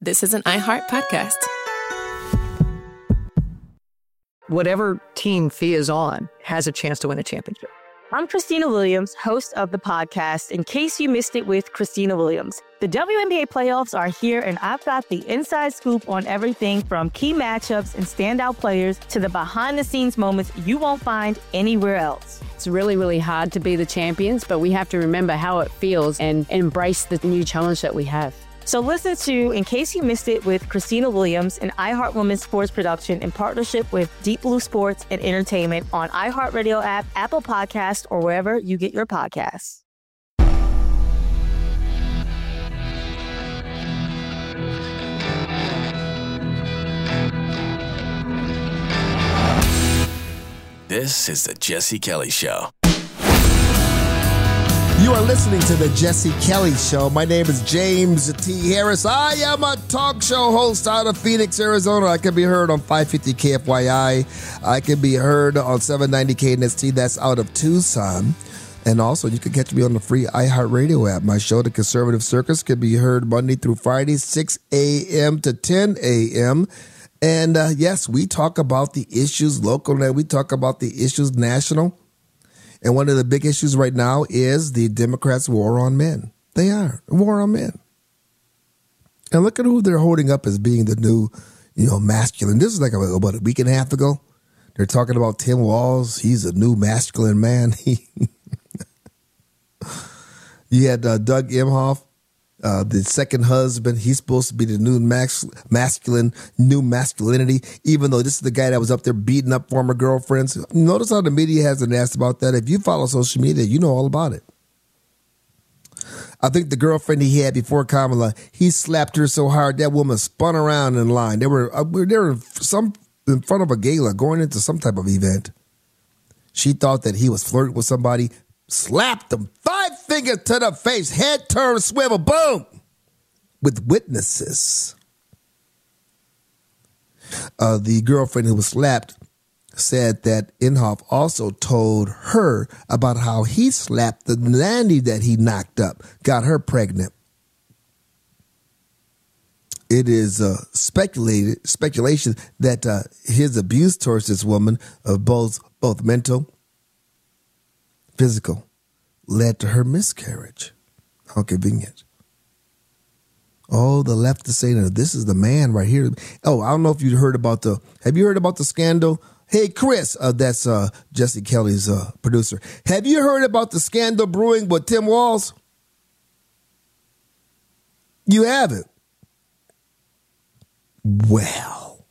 this is an iHeart podcast. Whatever team Thea is on has a chance to win a championship. I'm Christina Williams, host of the podcast, In Case You Missed It with Christina Williams. The WNBA playoffs are here, and I've got the inside scoop on everything from key matchups and standout players to the behind-the-scenes moments you won't find anywhere else. It's really, really hard to be the champions, but we have to remember how it feels and embrace the new challenge that we have. So listen to In Case You Missed It with Christina Williams, an iHeart Women's Sports production in partnership with Deep Blue Sports and Entertainment on iHeartRadio app, Apple Podcasts, or wherever you get your podcasts. This is the Jesse Kelly Show. You are listening to the Jesse Kelly Show. My name is James T. Harris. I am a talk show host out of Phoenix, Arizona. I can be heard on 550 KFYI. I can be heard on 790 KNST. That's out of Tucson. And also, you can catch me on the free iHeartRadio app. My show, The Conservative Circus, can be heard Monday through Friday, 6 a.m. to 10 a.m. And yes, we talk about the issues local, and we talk about the issues national. And one of the big issues right now is the Democrats' war on men. They are a war on men. And look at who they're holding up as being the new, masculine. This is like about a week and a half ago. They're talking about Tim Walz. He's a new masculine man. You had Doug Emhoff, the second husband. He's supposed to be the new new masculinity, even though this is the guy that was up there beating up former girlfriends. Notice how the media hasn't asked about that. If you follow social media, you know all about it. I think the girlfriend he had before Kamala, he slapped her so hard that woman spun around in line. They were in front of a gala going into some type of event. She thought that he was flirting with somebody, slapped him 5 fingers to the face, head turn, swivel, boom, with witnesses. The girlfriend who was slapped said that Inhofe also told her about how he slapped the nanny that he knocked up, got her pregnant. It is speculation that his abuse towards this woman of both mental, physical, led to her miscarriage. How convenient. Oh, the left is saying that this is the man right here. Oh, I don't know if you heard about have you heard about the scandal? Hey, Chris, that's Jesse Kelly's producer. Have you heard about the scandal brewing with Tim Walz? You haven't? Well,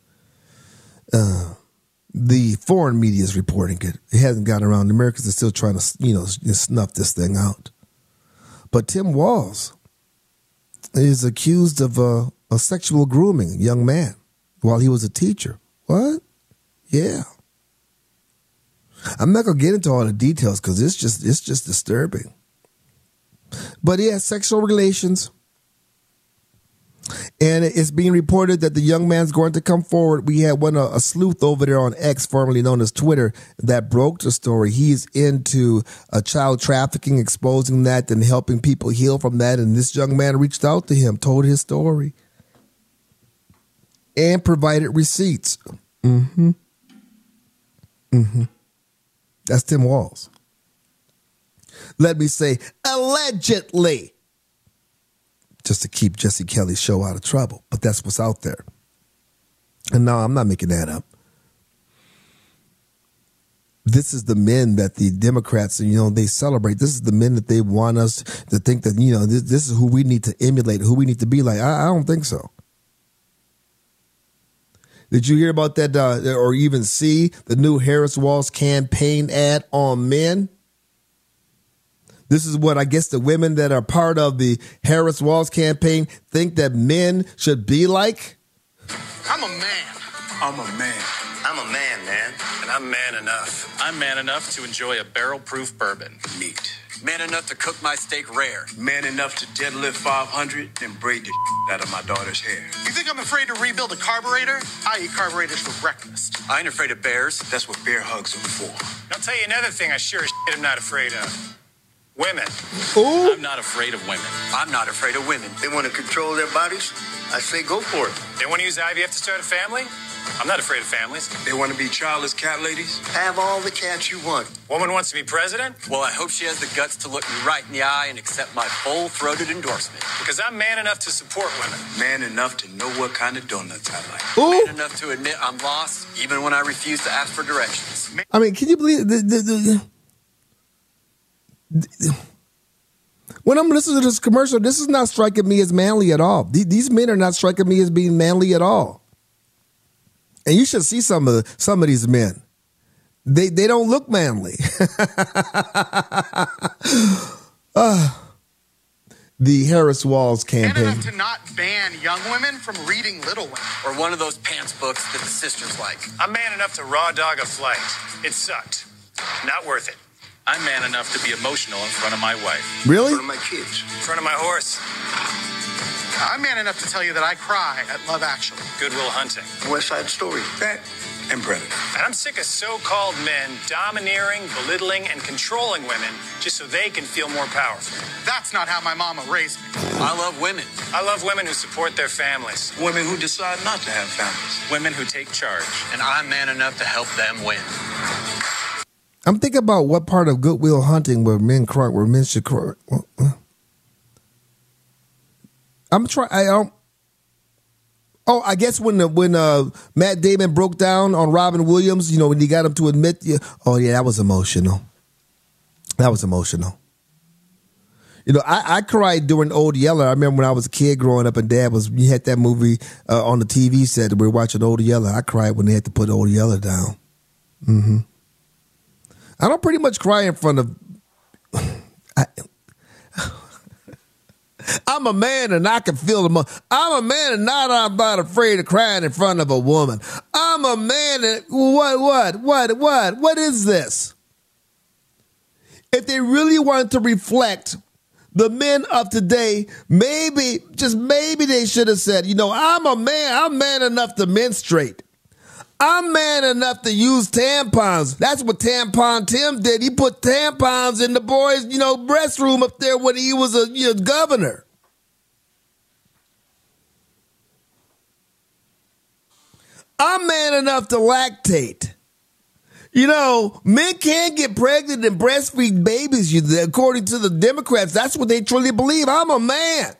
the foreign media is reporting it. It hasn't gotten around. The Americans are still trying to, snuff this thing out. But Tim Walz is accused of a sexual grooming a young man while he was a teacher. What? Yeah. I'm not going to get into all the details because it's just disturbing. But yeah, sexual relations. And it's being reported that the young man's going to come forward. We had a sleuth over there on X, formerly known as Twitter, that broke the story. He's into child trafficking, exposing that and helping people heal from that. And this young man reached out to him, told his story, and provided receipts. That's Tim Walz. Let me say, allegedly. Just to keep Jesse Kelly's show out of trouble. But that's what's out there. And no, I'm not making that up. This is the men that the Democrats, they celebrate. This is the men that they want us to think that, this is who we need to emulate, who we need to be like. I don't think so. Did you hear about that or even see the new Harris Walz campaign ad on men? This is what I guess the women that are part of the Harris Walz campaign think that men should be like. I'm a man. I'm a man. I'm a man, man. And I'm man enough. I'm man enough to enjoy a barrel-proof bourbon. Neat. Man enough to cook my steak rare. Man enough to deadlift 500 and braid the out of my daughter's hair. You think I'm afraid to rebuild a carburetor? I eat carburetors for breakfast. I ain't afraid of bears. That's what bear hugs are for. I'll tell you another thing I sure as shit am not afraid of. Women. Ooh. I'm not afraid of women. I'm not afraid of women. They want to control their bodies? I say go for it. They want to use IVF to start a family? I'm not afraid of families. They want to be childless cat ladies? Have all the cats you want. Woman wants to be president? Well, I hope she has the guts to look me right in the eye and accept my full-throated endorsement. Because I'm man enough to support women. Man enough to know what kind of donuts I like. Ooh. Man enough to admit I'm lost, even when I refuse to ask for directions. I mean, can you believe when I'm listening to this commercial, this is not striking me as manly at all. These men are not striking me as being manly at all. And you should see some of these men. They don't look manly. The Harris Walls campaign. And enough to not ban young women from reading Little Women. Or one of those pants books that the sisters like. I'm man enough to raw dog a flight. It sucked. Not worth it. I'm man enough to be emotional in front of my wife. Really? In front of my kids. In front of my horse. I'm man enough to tell you that I cry at Love Actually. Good Will Hunting. West Side Story. That and Predator. And I'm sick of so-called men domineering, belittling, and controlling women just so they can feel more powerful. That's not how my mama raised me. I love women. I love women who support their families. Women who decide not to have families. Women who take charge. And I'm man enough to help them win. I'm thinking about what part of Good Will Hunting where men should cry. I guess when Matt Damon broke down on Robin Williams, when he got him to admit, that was emotional. That was emotional. I cried during Old Yeller. I remember when I was a kid growing up and we had that movie on the TV set. We were watching Old Yeller. I cried when they had to put Old Yeller down. Mm-hmm. I don't pretty much cry in front of. I'm a man and I can feel the. I'm a man and I'm not afraid of crying in front of a woman. I'm a man and what is this? If they really wanted to reflect the men of today, maybe they should have said, I'm a man. I'm man enough to menstruate. I'm man enough to use tampons. That's what Tampon Tim did. He put tampons in the boys', restroom up there when he was a governor. I'm man enough to lactate. Men can't get pregnant and breastfeed babies, according to the Democrats. That's what they truly believe. I'm a man.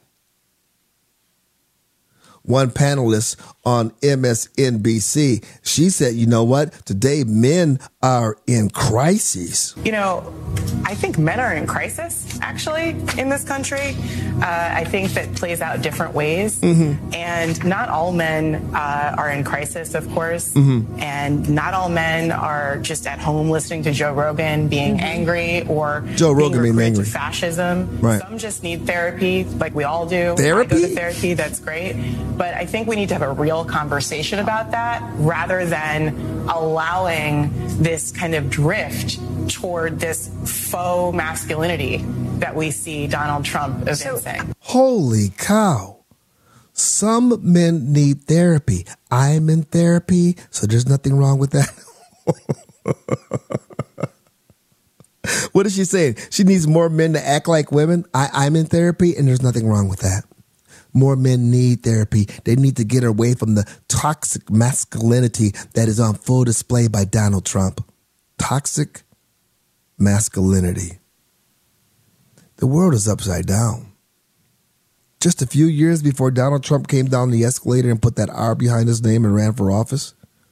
One panelist on MSNBC, she said, today men are in crises. I think men are in crisis, actually, in this country. I think that plays out different ways. Mm-hmm. And not all men are in crisis, of course. Mm-hmm. And not all men are just at home listening to Joe Rogan being angry or being recruited to fascism. Right. Some just need therapy, like we all do. Therapy? I go to therapy, that's great. But I think we need to have a real conversation about that rather than allowing this kind of drift toward this faux masculinity that we see Donald Trump evincing. Holy cow. Some men need therapy. I'm in therapy, so there's nothing wrong with that. What is she saying? She needs more men to act like women. I'm in therapy, and there's nothing wrong with that. More men need therapy. They need to get away from the toxic masculinity that is on full display by Donald Trump. Toxic masculinity. The world is upside down. Just a few years before Donald Trump came down the escalator and put that R behind his name and ran for office,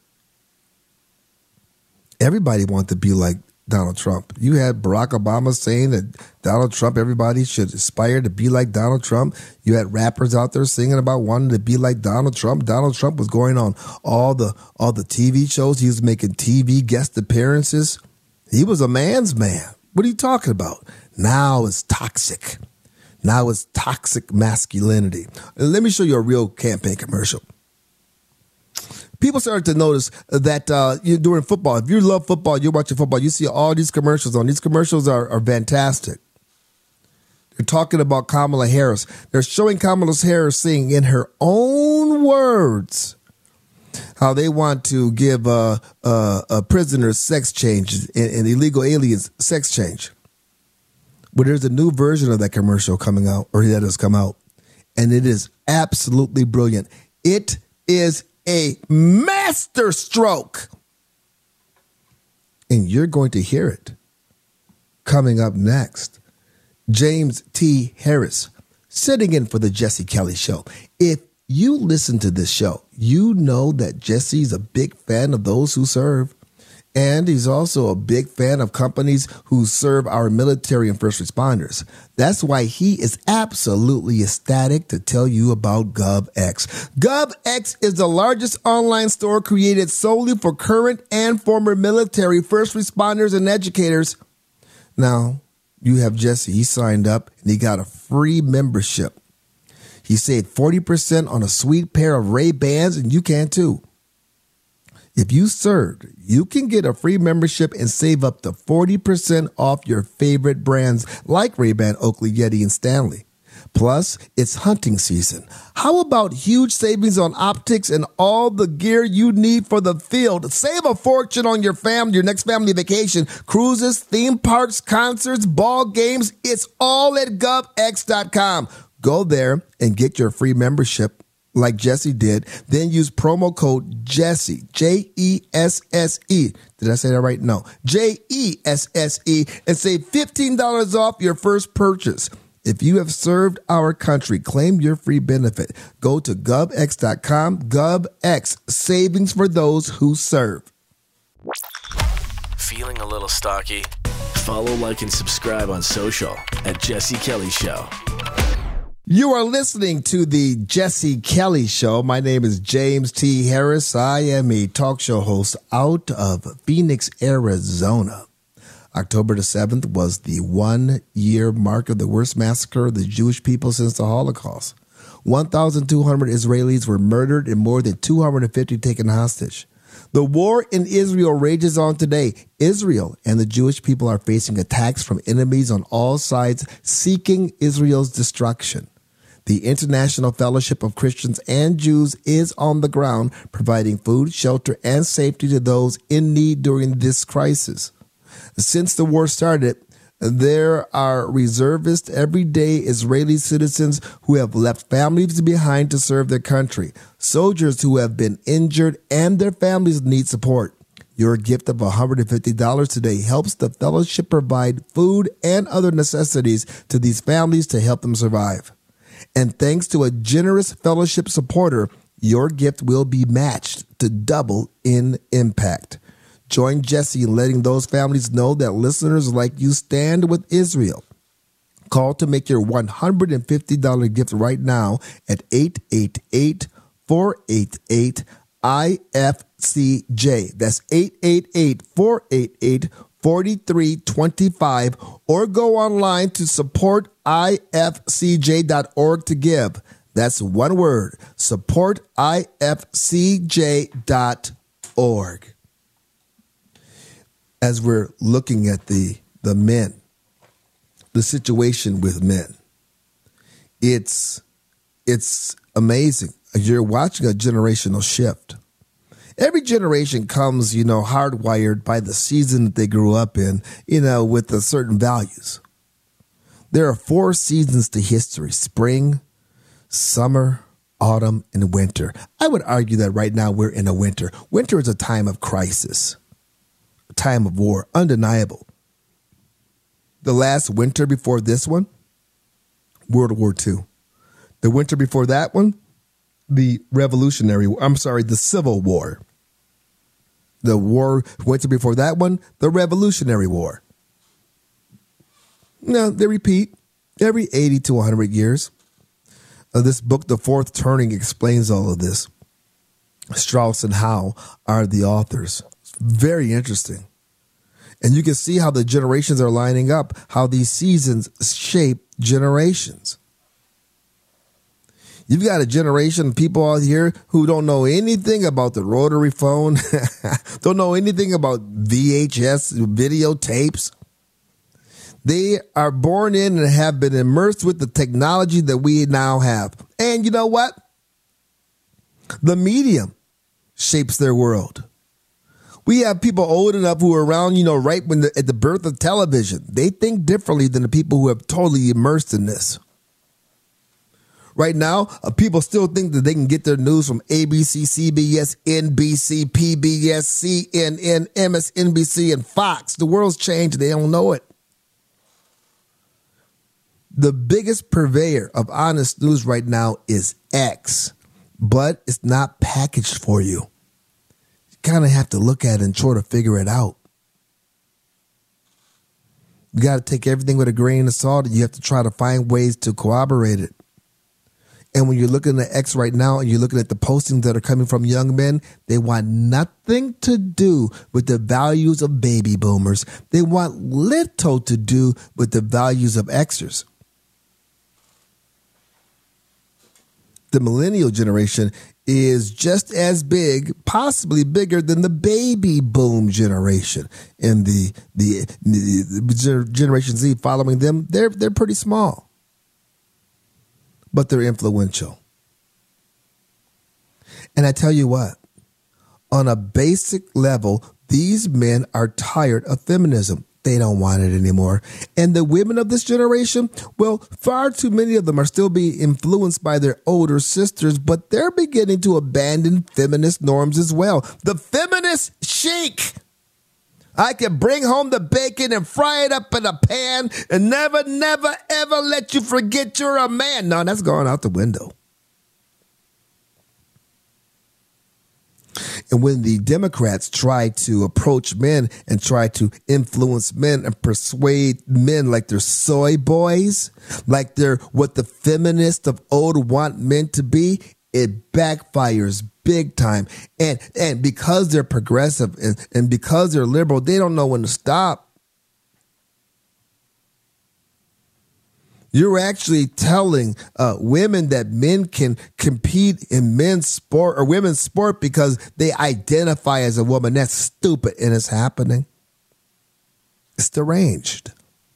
everybody wanted to be like Donald Trump. You had Barack Obama saying that Donald Trump, everybody should aspire to be like Donald Trump. You had rappers out there singing about wanting to be like Donald Trump. Donald Trump was going on all the TV shows. He was making TV guest appearances. He was a man's man. What are you talking about? Now it's toxic. Now it's toxic masculinity. Let me show you a real campaign commercial. People started to notice that during football, if you love football, you're watching football, you see all these commercials on. These commercials are fantastic. They're talking about Kamala Harris. They're showing Kamala Harris saying in her own words how they want to give prisoners sex change and illegal aliens sex change. Well, there's a new version of that commercial coming out, or that has come out. and it is absolutely brilliant. It is a master stroke. And you're going to hear it. Coming up next, James T. Harris, sitting in for the Jesse Kelly Show. If you listen to this show, you know that Jesse's a big fan of those who serve. And he's also a big fan of companies who serve our military and first responders. That's why he is absolutely ecstatic to tell you about GovX. GovX is the largest online store created solely for current and former military, first responders, and educators. Now, you have Jesse. He signed up and he got a free membership. He saved 40% on a sweet pair of Ray-Bans, and you can too. If you served, you can get a free membership and save up to 40% off your favorite brands like Ray-Ban, Oakley, Yeti, and Stanley. Plus, it's hunting season. How about huge savings on optics and all the gear you need for the field? Save a fortune on your next family vacation, cruises, theme parks, concerts, ball games. It's all at govx.com. Go there and get your free membership like Jesse did. Then use promo code Jesse, Jesse. Did I say that right? No. Jesse, and save $15 off your first purchase. If you have served our country, claim your free benefit. Go to govx.com. GovX, savings for those who serve. Feeling a little stocky? Follow, like, and subscribe on social at Jesse Kelly Show. You are listening to the Jesse Kelly Show. My name is James T. Harris. I am a talk show host out of Phoenix, Arizona. October the 7th was the 1-year mark of the worst massacre of the Jewish people since the Holocaust. 1,200 Israelis were murdered and more than 250 taken hostage. The war in Israel rages on today. Israel and the Jewish people are facing attacks from enemies on all sides seeking Israel's destruction. The International Fellowship of Christians and Jews is on the ground, providing food, shelter, and safety to those in need during this crisis. Since the war started, there are reservist, everyday Israeli citizens who have left families behind to serve their country, soldiers who have been injured, and their families need support. Your gift of $150 today helps the fellowship provide food and other necessities to these families to help them survive. And thanks to a generous fellowship supporter, your gift will be matched to double in impact. Join Jesse in letting those families know that listeners like you stand with Israel. Call to make your $150 gift right now at 888-488-IFCJ. That's 888-488-4325, or go online to supportifcj.org to give. That's one word, supportifcj.org. As we're looking at the men, the situation with men, it's amazing. You're watching a generational shift. Every generation comes, hardwired by the season that they grew up in, with the certain values. There are 4 seasons to history: spring, summer, autumn, and winter. I would argue that right now we're in a winter. Winter is a time of crisis, a time of war, undeniable. The last winter before this one, World War II. The winter before that one, the Civil War. The winter before that one, the Revolutionary War. Now, they repeat every 80 to 100 years. This book, The Fourth Turning, explains all of this. Strauss and Howe are the authors. It's very interesting. And you can see how the generations are lining up, how these seasons shape generations. You've got a generation of people out here who don't know anything about the rotary phone, don't know anything about VHS videotapes. They are born in and have been immersed with the technology that we now have. And you know what? The medium shapes their world. We have people old enough who are around, right at the birth of television. They think differently than the people who have totally immersed in this. Right now, people still think that they can get their news from ABC, CBS, NBC, PBS, CNN, MSNBC, and Fox. The world's changed. They don't know it. The biggest purveyor of honest news right now is X, but it's not packaged for you. You kind of have to look at it and try to figure it out. You got to take everything with a grain of salt. You have to try to find ways to corroborate it. And when you're looking at X right now and you're looking at the postings that are coming from young men, they want nothing to do with the values of baby boomers. They want little to do with the values of Xers. The millennial generation is just as big, possibly bigger than the baby boom generation. And the Generation Z following them, they're pretty small. But they're influential. And I tell you what, on a basic level, these men are tired of feminism. They don't want it anymore. And the women of this generation, well, far too many of them are still being influenced by their older sisters, but they're beginning to abandon feminist norms as well. The feminist chic. I can bring home the bacon and fry it up in a pan and never, ever let you forget you're a man. No, that's going out the window. And when the Democrats try to approach men and try to influence men and persuade men like they're soy boys, like they're what the feminists of old want men to be, it backfires big time. And because they're progressive and because they're liberal, they don't know when to stop. You're actually telling women that men can compete in men's sport or women's sport because they identify as a woman. That's stupid, and it's happening. It's deranged.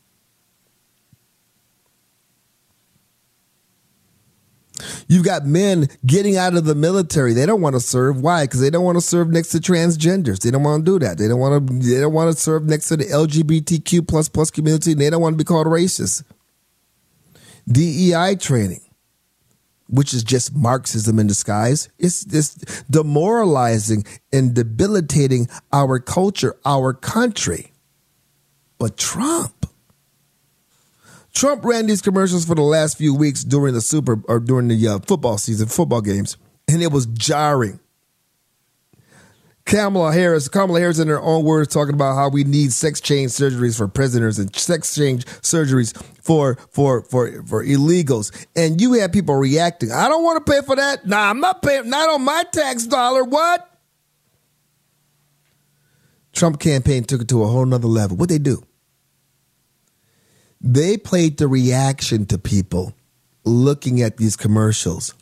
You've got men getting out of the military. They don't want to serve. Why? Because they don't want to serve next to transgenders. They don't want to do that. They don't want to serve next to the LGBTQ plus community. And they don't want to be called racist. DEI training, which is just Marxism in disguise. It's just demoralizing and debilitating our culture, our country. But Trump ran these commercials for the last few weeks during the football season, football games, and it was jarring. Kamala Harris in her own words talking about how we need sex change surgeries for prisoners and sex change surgeries for illegals. And you have people reacting. I don't want to pay for that. Nah, I'm not paying, not on my tax dollar. What? Trump campaign took it to a whole nother level. What'd they do? They played the reaction to people looking at these commercials.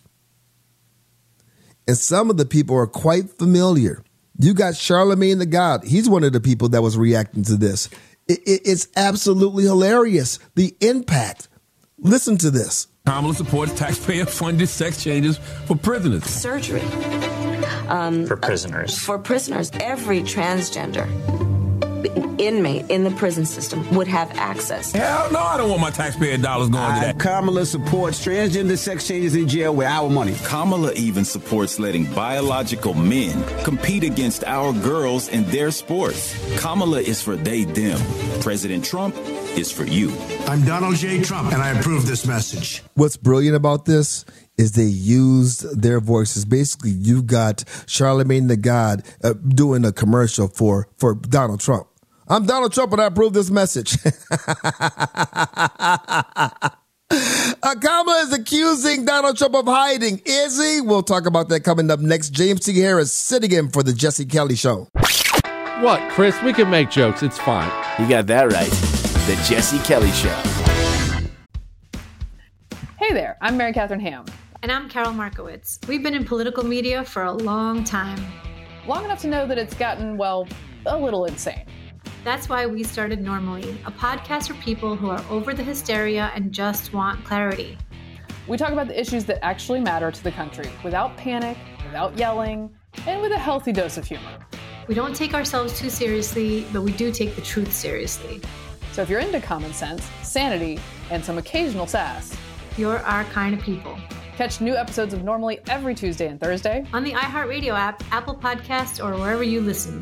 And some of the people are quite familiar. You got Charlemagne the God. He's one of the people that was reacting to this. It's absolutely hilarious, the impact. Listen to this. Kamala supports taxpayer-funded sex changes for prisoners. Surgery. For prisoners. For prisoners. Every transgender inmate in the prison system would have access. Hell no, I don't want my taxpayer dollars going to that. Kamala supports transgender sex changes in jail with our money. Kamala even supports letting biological men compete against our girls in their sports. Kamala is for they, them. President Trump is for you. I'm Donald J. Trump, and I approve this message. What's brilliant about this is they used their voices. Basically, you got Charlemagne the God doing a commercial for Donald Trump. I'm Donald Trump, and I approve this message. Kamala is accusing Donald Trump of hiding. Is he? We'll talk about that coming up next. James T. Harris sitting in for the Jesse Kelly Show. What, Chris? We can make jokes. It's fine. You got that right. The Jesse Kelly Show. Hey there, I'm Mary Catherine Ham. And I'm Carol Markowitz. We've been in political media for a long time. Long enough to know that it's gotten, well, a little insane. That's why we started Normally, a podcast for people who are over the hysteria and just want clarity. We talk about the issues that actually matter to the country, without panic, without yelling, and with a healthy dose of humor. We don't take ourselves too seriously, but we do take the truth seriously. So if you're into common sense, sanity, and some occasional sass, you're our kind of people. Catch new episodes of Normally every Tuesday and Thursday on the iHeartRadio app, Apple Podcasts, or wherever you listen.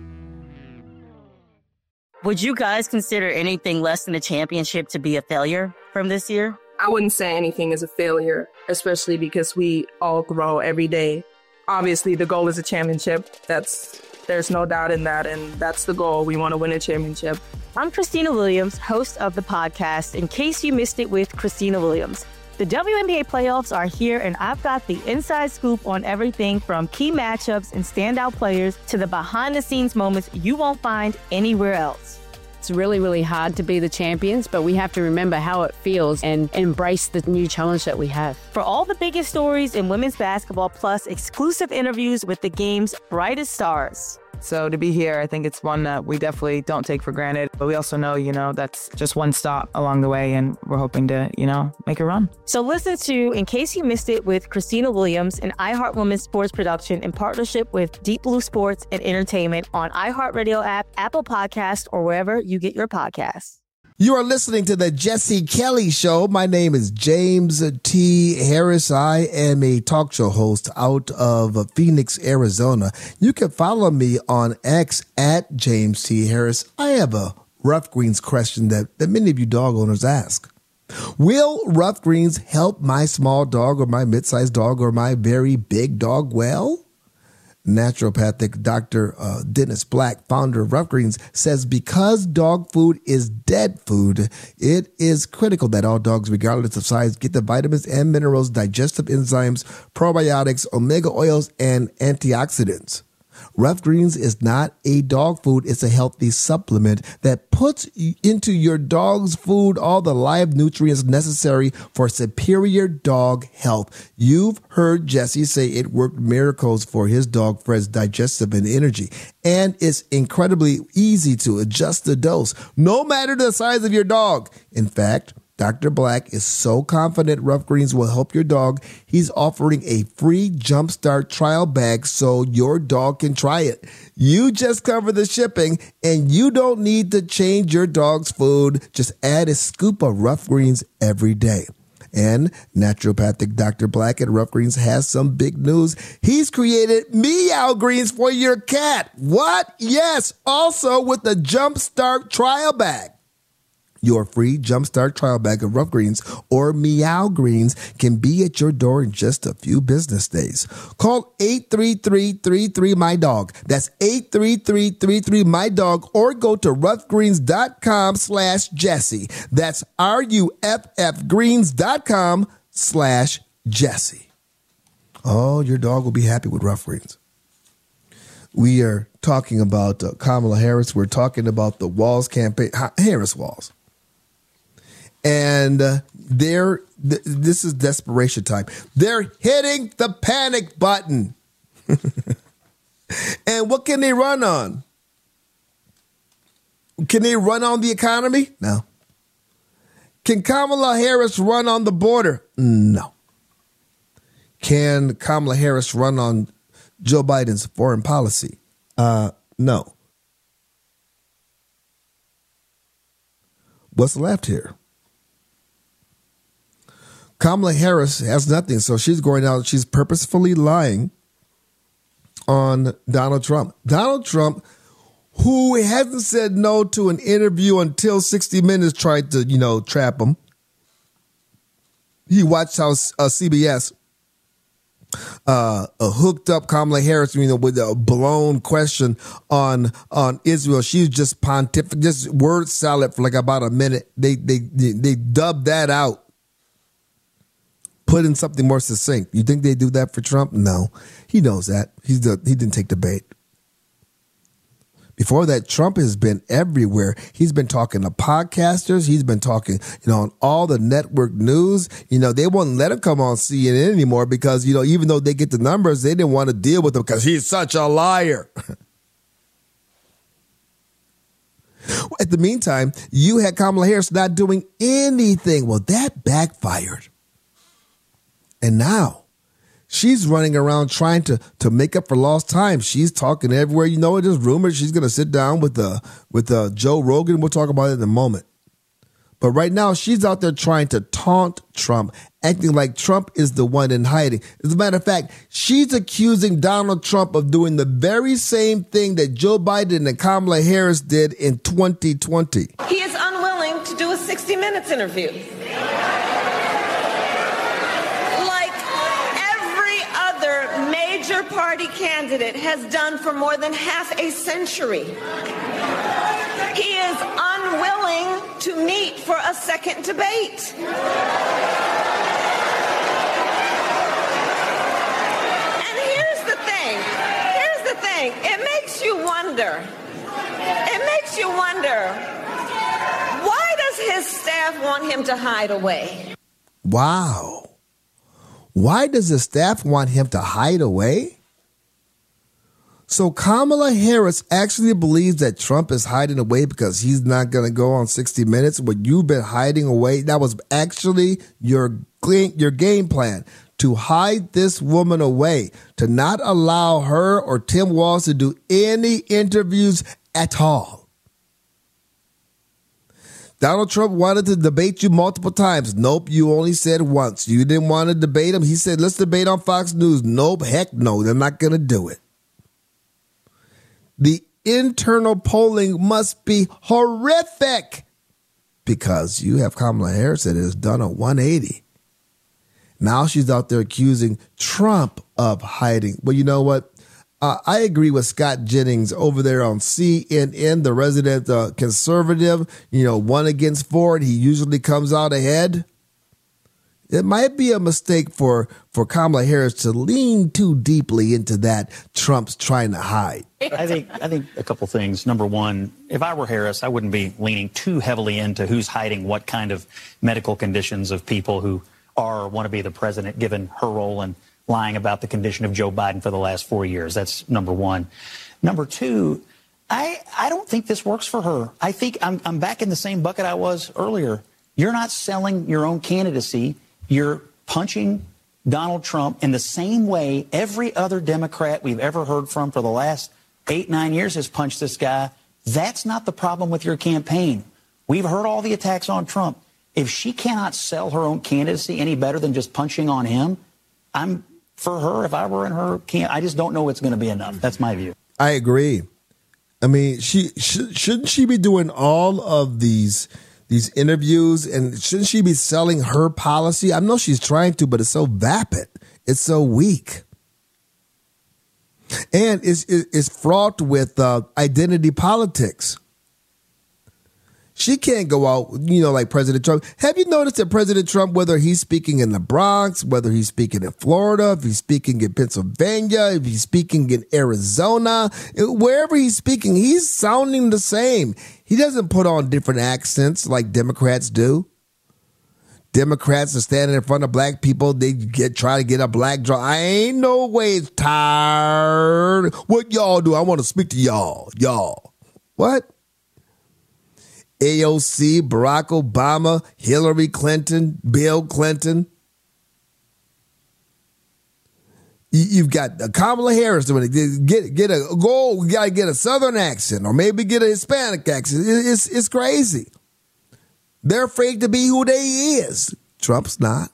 Would you guys consider anything less than a championship to be a failure from this year? I wouldn't say anything is a failure, especially because we all grow every day. Obviously, the goal is a championship. There's no doubt in that, and that's the goal. We want to win a championship. I'm Christina Williams, host of the podcast, In Case You Missed It with Christina Williams. The WNBA playoffs are here, and I've got the inside scoop on everything from key matchups and standout players to the behind-the-scenes moments you won't find anywhere else. It's really, really hard to be the champions, but we have to remember how it feels and embrace the new challenge that we have. For all the biggest stories in women's basketball, plus exclusive interviews with the game's brightest stars. So to be here, I think it's one that we definitely don't take for granted. But we also know, that's just one stop along the way, and we're hoping to, make a run. So listen to In Case You Missed It with Christina Williams, an iHeart Women's sports production in partnership with Deep Blue Sports and Entertainment on iHeartRadio app, Apple Podcasts, or wherever you get your podcasts. You are listening to the Jesse Kelly Show. My name is James T. Harris. I am a talk show host out of Phoenix, Arizona. You can follow me on X at James T. Harris. I have a Rough Greens question that many of you dog owners ask. Will Rough Greens help my small dog or my mid-sized dog or my very big dog well? Naturopathic Dr. Dennis Black, founder of Rough Greens, says because dog food is dead food, it is critical that all dogs, regardless of size, get the vitamins and minerals, digestive enzymes, probiotics, omega oils, and antioxidants. Rough Greens is not a dog food. It's a healthy supplement that puts into your dog's food all the live nutrients necessary for superior dog health. You've heard Jesse say it worked miracles for his dog Fred's digestive and energy. And it's incredibly easy to adjust the dose, no matter the size of your dog. In fact, Dr. Black is so confident Rough Greens will help your dog, he's offering a free Jumpstart trial bag so your dog can try it. You just cover the shipping, and you don't need to change your dog's food. Just add a scoop of Rough Greens every day. And naturopathic Dr. Black at Rough Greens has some big news. He's created Meow Greens for your cat. What? Yes, also with the Jumpstart trial bag. Your free Jumpstart trial bag of Rough Greens or Meow Greens can be at your door in just a few business days. Call 833-33-MY-DOG. That's 833-33-MY-DOG, or go to roughgreens.com/Jesse. That's RUFFgreens.com/Jesse. Oh, your dog will be happy with Rough Greens. We are talking about Kamala Harris. We're talking about the Walls campaign, Harris Walls. And this is desperation time. They're hitting the panic button. And what can they run on? Can they run on the economy? No. Can Kamala Harris run on the border? No. Can Kamala Harris run on Joe Biden's foreign policy? No. What's left here? Kamala Harris has nothing, so she's going out. She's purposefully lying on Donald Trump. Donald Trump, who hasn't said no to an interview until 60 Minutes tried to, trap him. He watched how CBS hooked up Kamala Harris, with a blown question on Israel. She was just just word salad for like about a minute. They dubbed that out. Put in something more succinct. You think they do that for Trump? No. He knows that. He didn't take the bait. Before that, Trump has been everywhere. He's been talking to podcasters. He's been talking, on all the network news. They won't let him come on CNN anymore because, even though they get the numbers, they didn't want to deal with him because he's such a liar. At the meantime, you had Kamala Harris not doing anything. Well, that backfired. And now she's running around trying to make up for lost time. She's talking everywhere. There's rumors she's going to sit down with Joe Rogan. We'll talk about it in a moment. But right now, she's out there trying to taunt Trump, acting like Trump is the one in hiding. As a matter of fact, she's accusing Donald Trump of doing the very same thing that Joe Biden and Kamala Harris did in 2020. He is unwilling to do a 60 Minutes interview. Like every other major party candidate has done for more than half a century. He is unwilling to meet for a second debate. And here's the thing. It makes you wonder. Why does his staff want him to hide away? Wow. Why does the staff want him to hide away? So Kamala Harris actually believes that Trump is hiding away because he's not going to go on 60 Minutes. What you've been hiding away, that was actually your game plan, to hide this woman away, to not allow her or Tim Walz to do any interviews at all. Donald Trump wanted to debate you multiple times. Nope, you only said once. You didn't want to debate him. He said, let's debate on Fox News. Nope, heck no, they're not going to do it. The internal polling must be horrific because you have Kamala Harris that has done a 180. Now she's out there accusing Trump of hiding. Well, you know what? I agree with Scott Jennings over there on CNN, the resident conservative, 1 against 4. He usually comes out ahead. It might be a mistake for Kamala Harris to lean too deeply into that Trump's trying to hide. I think a couple things. Number one, if I were Harris, I wouldn't be leaning too heavily into who's hiding what kind of medical conditions of people who are or want to be the president, given her role in lying about the condition of Joe Biden for the last 4 years. That's number one. Number two, I don't think this works for her. I think I'm back in the same bucket I was earlier. You're not selling your own candidacy. You're punching Donald Trump in the same way every other Democrat we've ever heard from for the last 8-9 years has punched this guy. That's not the problem with your campaign. We've heard all the attacks on Trump. If she cannot sell her own candidacy any better than just punching on him, I'm for her. If I were in her camp, I just don't know it's going to be enough. That's my view. I agree. I mean, shouldn't she be doing all of these interviews, and shouldn't she be selling her policy? I know she's trying to, but it's so vapid. It's so weak. And it's fraught with identity politics. She can't go out, like President Trump. Have you noticed that President Trump, whether he's speaking in the Bronx, whether he's speaking in Florida, if he's speaking in Pennsylvania, if he's speaking in Arizona, wherever he's speaking, he's sounding the same. He doesn't put on different accents like Democrats do. Democrats are standing in front of black people. They try to get a black draw. I ain't no ways tired. What y'all do? I want to speak to y'all. Y'all. What? AOC, Barack Obama, Hillary Clinton, Bill Clinton. You've got Kamala Harris doing it. Get a goal. We got to get a Southern accent or maybe get a Hispanic accent. It's crazy. They're afraid to be who they is. Trump's not.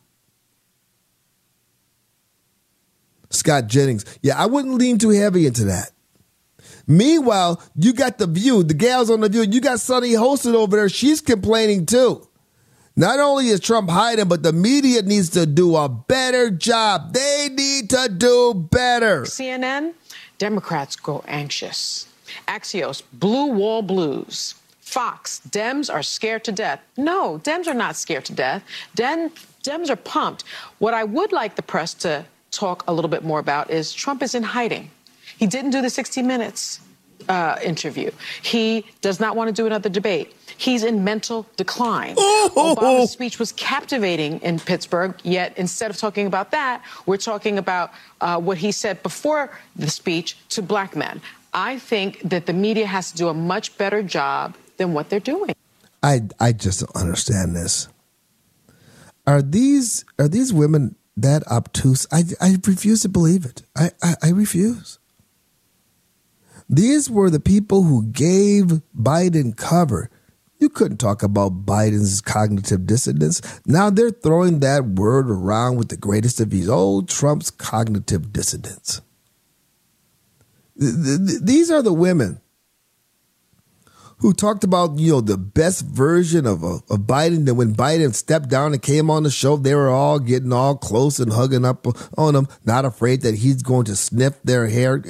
Scott Jennings. Yeah, I wouldn't lean too heavy into that. Meanwhile, you got The View, the gals on The View. You got Sunny Hostin over there. She's complaining too. Not only is Trump hiding, but the media needs to do a better job. They need to do better. CNN, Democrats grow anxious. Axios, blue wall blues. Fox, Dems are scared to death. No, Dems are not scared to death. Dems are pumped. What I would like the press to talk a little bit more about is Trump is in hiding. He didn't do the 60 Minutes interview. He does not want to do another debate. He's in mental decline. Obama's speech was captivating in Pittsburgh, yet instead of talking about that, we're talking about what he said before the speech to black men. I think that the media has to do a much better job than what they're doing. I just don't understand this. Are these women that obtuse? I refuse to believe it. I refuse. These were the people who gave Biden cover. You couldn't talk about Biden's cognitive dissonance. Now they're throwing that word around with the greatest of ease. Oh, Trump's cognitive dissonance. These are the women who talked about, the best version of Biden. Then when Biden stepped down and came on the show, they were all getting all close and hugging up on him, not afraid that he's going to sniff their hair.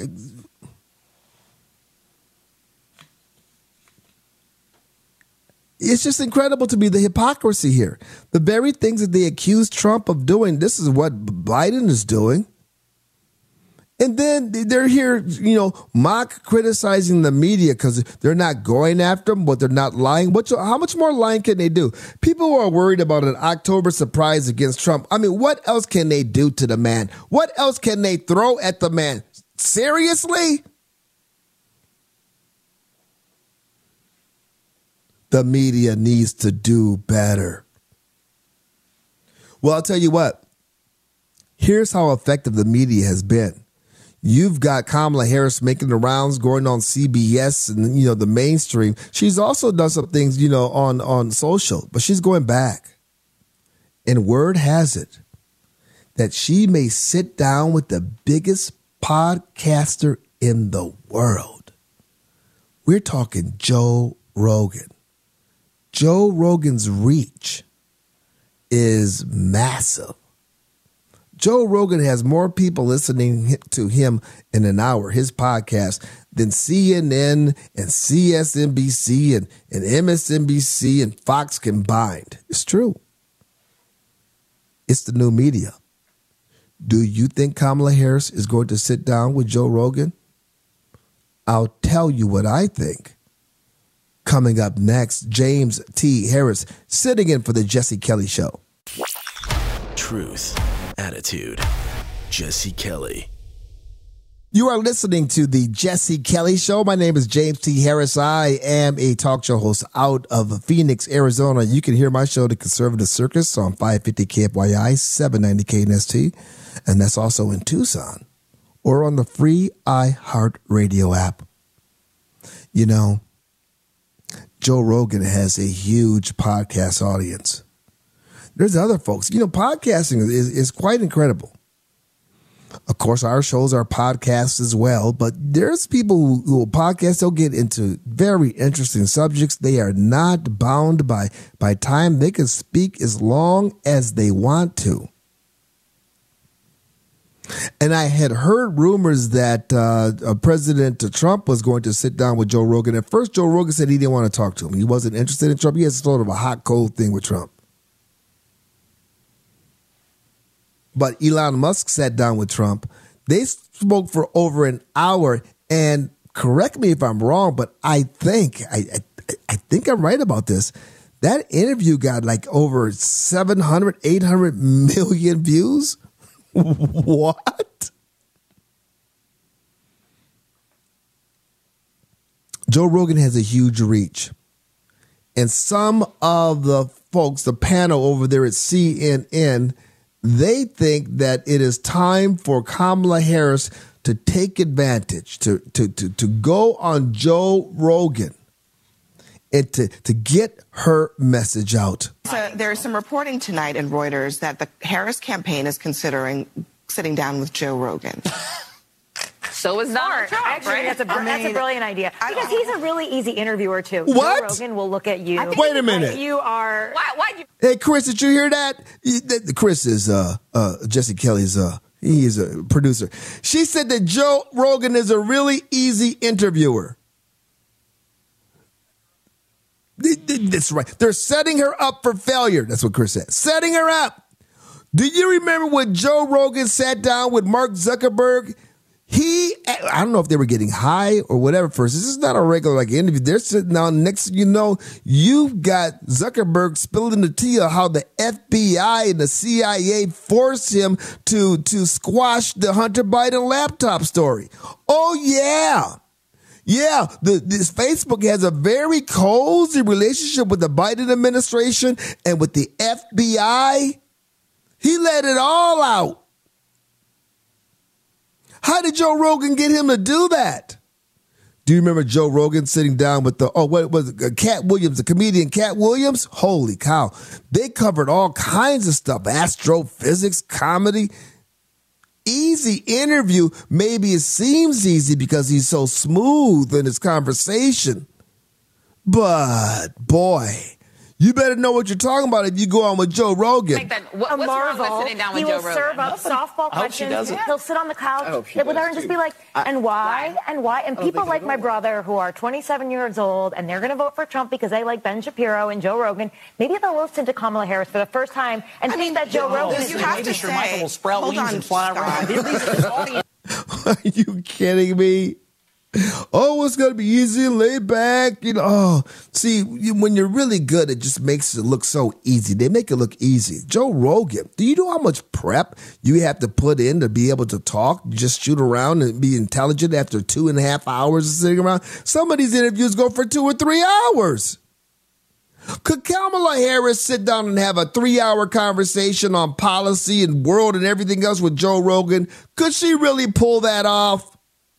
It's just incredible to me, the hypocrisy here. The very things that they accused Trump of doing, this is what Biden is doing. And then they're here, mock criticizing the media because they're not going after them, but they're not lying. How much more lying can they do? People are worried about an October surprise against Trump. I mean, what else can they do to the man? What else can they throw at the man? Seriously? The media needs to do better. Well, I'll tell you what. Here's how effective the media has been. You've got Kamala Harris making the rounds, going on CBS and, the mainstream. She's also done some things, on social, but she's going back. And word has it that she may sit down with the biggest podcaster in the world. We're talking Joe Rogan. Joe Rogan's reach is massive. Joe Rogan has more people listening to him in an hour, his podcast, than CNN and CSNBC and MSNBC and Fox combined. It's true. It's the new media. Do you think Kamala Harris is going to sit down with Joe Rogan? I'll tell you what I think. Coming up next, James T. Harris sitting in for the Jesse Kelly Show. Truth, attitude, Jesse Kelly. You are listening to the Jesse Kelly Show. My name is James T. Harris. I am a talk show host out of Phoenix, Arizona. You can hear my show, The Conservative Circus, on 550 KFYI, 790 KNST, and that's also in Tucson or on the free iHeartRadio app. Joe Rogan has a huge podcast audience. There's other folks. Podcasting is quite incredible. Of course, our shows are podcasts as well, but there's people who will podcast. They'll get into very interesting subjects. They are not bound by time. They can speak as long as they want to. And I had heard rumors that President Trump was going to sit down with Joe Rogan. At first, Joe Rogan said he didn't want to talk to him. He wasn't interested in Trump. He has sort of a hot, cold thing with Trump. But Elon Musk sat down with Trump. They spoke for over an hour. And correct me if I'm wrong, but I think I'm right about this. That interview got like over 700, 800 million views. What? Joe Rogan has a huge reach. And some of the folks, the panel over there at CNN, they think that it is time for Kamala Harris to take advantage, to go on Joe Rogan and to get her message out. So there's some reporting tonight in Reuters that the Harris campaign is considering sitting down with Joe Rogan. So is Donald Trump. Actually, right? that's a brilliant idea. Because he's a really easy interviewer, too. What? Joe Rogan will look at you. Wait a minute. You are... Why you... Hey, Chris, did you hear that? Chris is Jesse Kelly's... he is a producer. She said that Joe Rogan is a really easy interviewer. That's right. They're setting her up for failure. That's what Chris said. Setting her up. Do you remember when Joe Rogan sat down with Mark Zuckerberg? I don't know if they were getting high or whatever first. This is not a regular interview. They're sitting down. Next thing you know, you've got Zuckerberg spilling the tea of how the FBI and the CIA forced him to squash the Hunter Biden laptop story. Oh, yeah. Yeah, this Facebook has a very cozy relationship with the Biden administration and with the FBI. He let it all out. How did Joe Rogan get him to do that? Do you remember Joe Rogan sitting down with Cat Williams, the comedian Cat Williams? Holy cow. They covered all kinds of stuff, astrophysics, comedy. Easy interview. Maybe it seems easy because he's so smooth in his conversation. But, boy, you better know what you're talking about if you go on with Joe Rogan. What's wrong with sitting down with Joe Rogan? He will serve up softball questions. He'll sit on the couch with her and just be like, and why? And people like my brother who are 27 years old and they're going to vote for Trump because they like Ben Shapiro and Joe Rogan. Maybe they'll listen to Kamala Harris for the first time and think that Joe Rogan is amazing. Michael will sprout wings and fly around. Are you kidding me? Oh, it's going to be easy and laid back. See, when you're really good, it just makes it look so easy. They make it look easy. Joe Rogan, do you know how much prep you have to put in to be able to talk, just shoot around and be intelligent after 2.5 hours of sitting around? Some of these interviews go for 2 or 3 hours. Could Kamala Harris sit down and have a 3-hour conversation on policy and world and everything else with Joe Rogan? Could she really pull that off?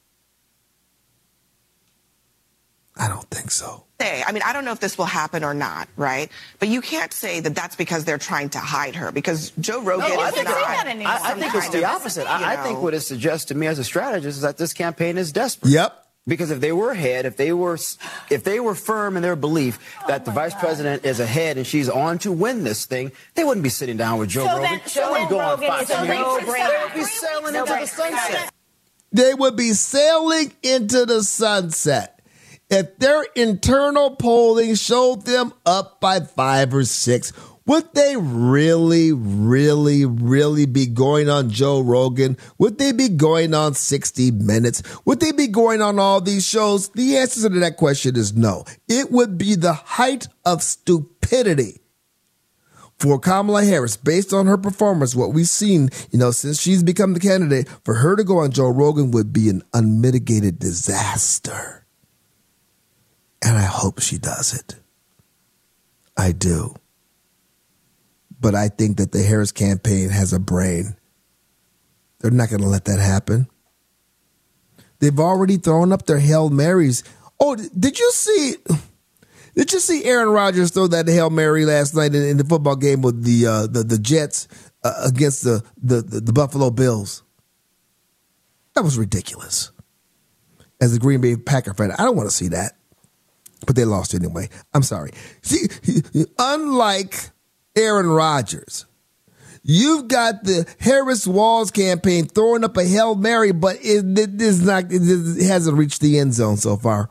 I don't think so. I don't know if this will happen or not, right? But you can't say that that's because they're trying to hide her, because Joe Rogan is not. I think it's the opposite. I think what it suggests to me as a strategist is that this campaign is desperate. Yep. Because if they were ahead, if they were firm in their belief that the vice president is ahead and she's on to win this thing, they wouldn't be sitting down with Joe Rogan. They wouldn't go on Fox News. They would be sailing into the sunset. They would be sailing into the sunset. If their internal polling showed them up by 5 or 6, would they really, really, really be going on Joe Rogan? Would they be going on 60 Minutes? Would they be going on all these shows? The answer to that question is no. It would be the height of stupidity for Kamala Harris, based on her performance, what we've seen, since she's become the candidate, for her to go on Joe Rogan would be an unmitigated disaster. And I hope she does it. I do. But I think that the Harris campaign has a brain. They're not going to let that happen. They've already thrown up their Hail Marys. Oh, did you see Aaron Rodgers throw that Hail Mary last night in the football game with the Jets against the Buffalo Bills? That was ridiculous. As a Green Bay Packer fan, I don't want to see that. But they lost anyway. I'm sorry. See, unlike Aaron Rodgers, you've got the Harris Walls campaign throwing up a Hail Mary, but it hasn't reached the end zone so far.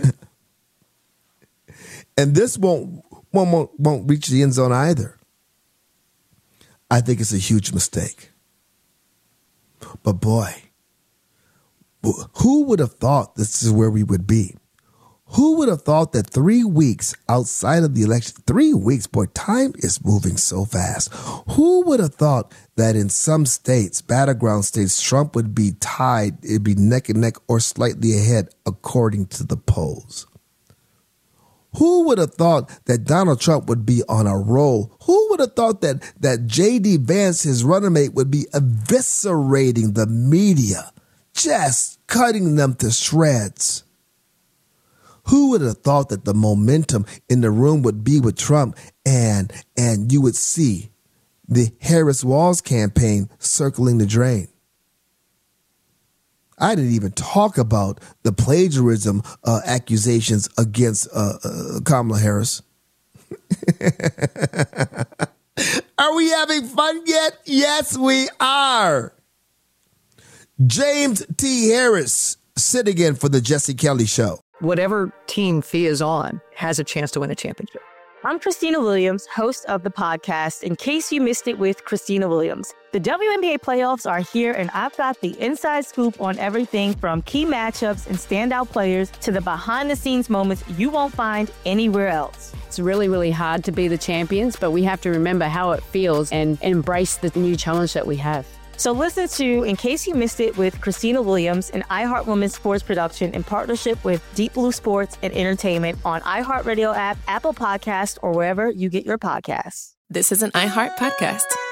And this won't reach the end zone either. I think it's a huge mistake. But boy, who would have thought this is where we would be? Who would have thought that 3 weeks outside of the election, 3 weeks, boy, time is moving so fast. Who would have thought that in some states, battleground states, Trump would be tied, it'd be neck and neck or slightly ahead according to the polls? Who would have thought that Donald Trump would be on a roll? Who would have thought that J.D. Vance, his running mate, would be eviscerating the media, just cutting them to shreds? Who would have thought that the momentum in the room would be with Trump and you would see the Harris Walls campaign circling the drain? I didn't even talk about the plagiarism accusations against Kamala Harris. Are we having fun yet? Yes, we are. James T. Harris sitting in for the Jesse Kelly Show. Whatever team Thea is on has a chance to win a championship. I'm Christina Williams, host of the podcast, In Case You Missed It with Christina Williams. The WNBA playoffs are here, and I've got the inside scoop on everything from key matchups and standout players to the behind-the-scenes moments you won't find anywhere else. It's really, really hard to be the champions, but we have to remember how it feels and embrace the new challenge that we have. So listen to In Case You Missed It with Christina Williams, an iHeart Women's sports production in partnership with Deep Blue Sports and Entertainment on iHeartRadio app, Apple Podcasts, or wherever you get your podcasts. This is an iHeart podcast.